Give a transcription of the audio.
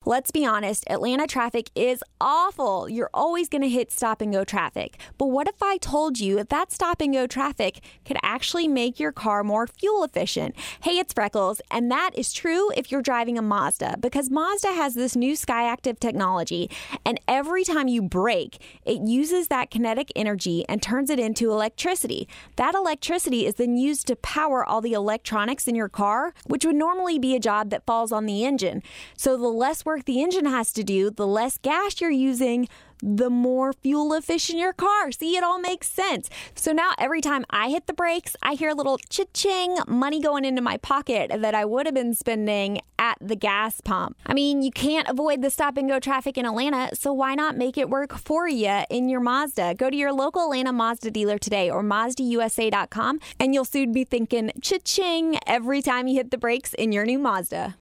Let's be honest, Atlanta traffic is awful. You're always going to hit stop and go traffic. But what if I told you that stop and go traffic could actually make your car more fuel efficient? Hey, it's Freckles, and that is true if you're driving a Mazda, because Mazda has this new SkyActiv technology, and every time you brake, it uses that kinetic energy and turns it into electricity. That electricity is then used to power all the electronics in your car, which would normally be a job that falls on the engine. So the less work the engine has to do, the less gas you're using, the more fuel efficient your car. See, it all makes sense. So now every time I hit the brakes, I hear a little cha-ching, money going into my pocket that I would have been spending at the gas pump. I mean, you can't avoid the stop and go traffic in Atlanta, so why not make it work for you in your Mazda? Go to your local Atlanta Mazda dealer today or MazdaUSA.com, and you'll soon be thinking cha-ching every time you hit the brakes in your new Mazda.